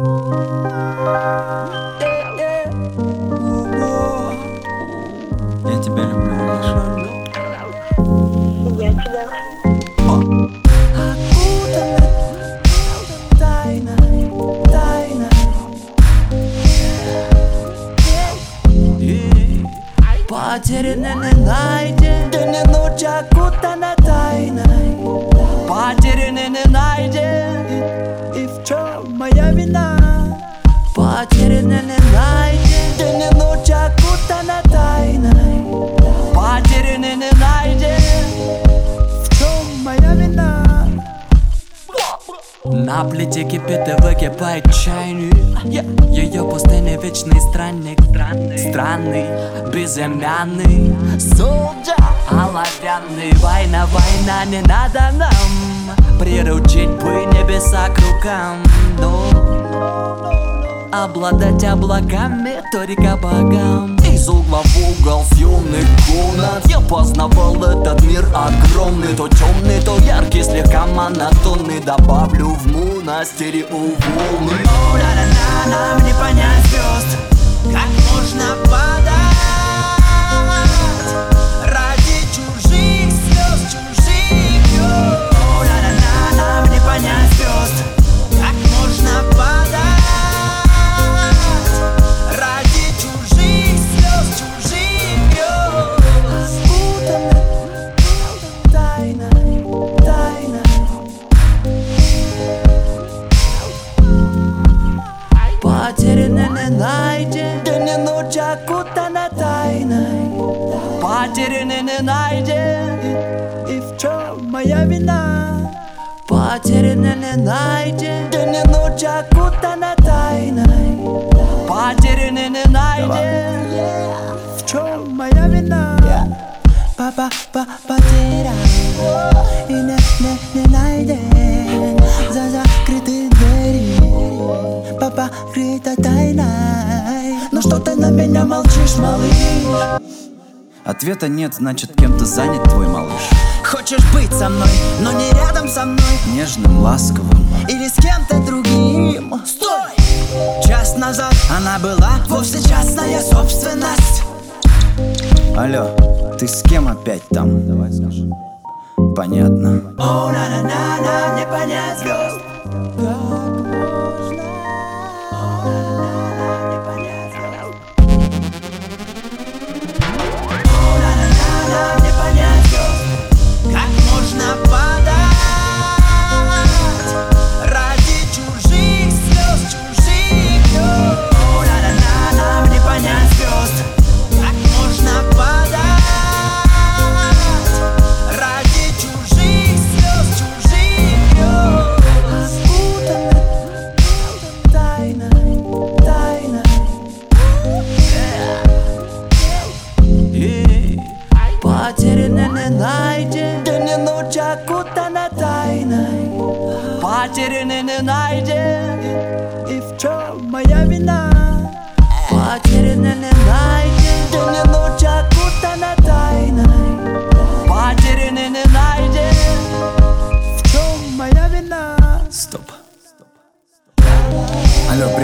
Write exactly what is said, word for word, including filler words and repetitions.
Я тебя люблю, малыш. Я тебя. Потерянный не найден, не ночь окутана тайной. Потерянный не найден, и в чем моя вина? Потерянный не найден, не ночь окутана тайной. Потерянный не найден, в чем моя вина? На плите кипит и выкипает чайник. Ее пустыня вечный странник, странный, странный, безымянный судья оловянный. Война, война, не надо нам приручить бы небеса к рукам, но обладать облаками только богам. Из угла в угол с юных комнат я познавал этот мир огромный. То темный, то яркий, слегка монотонный. Добавлю в монастыре у волны. О, на-на-на, нам не понять звезд, как можно падать ради чужих слез, чужих грез. О, на-на-на, нам не понять звезд, как можно падать ради чужих слез, чужих грез. Спутанной тайной, тайной. Потерянный не найден, не ночь окутана тайной. Потерянный не найден, и в чем моя вина? Потерянный не найден, не ночь окутана тайной. Потерянный не найден, в чем моя вина? Папа, папа, потерян и не, не, не найден за закрытой дверью. Папа, крыта тайной. Но что ты на меня молчишь, малыш? Ответа нет, значит кем-то занят твой малыш. Хочешь быть со мной, но не рядом со мной. Нежным, ласковым. Или с кем-то другим. Стой! Час назад она была вовсе частная собственность. Алло, ты с кем опять там? Давай скажи. Понятно. О, на-на-на, не понять звезд. Как можно? О, на-на-на, не понять звезд. О, на-на-на, не понять звезд. Как можно падать ради чужих слез, чужих грез. О, на-на-на, не понять звезд. Как можно падать ради чужих слез, чужих грез. Спутанной тайной, тайной. Потерянный не найден, не ночь окутана тайной. Потерянный не найден, и в чем моя вина? Потерянный не найден, не ночь окутана тайной. Потерянный не найден, в чем моя вина? Стоп. Алло,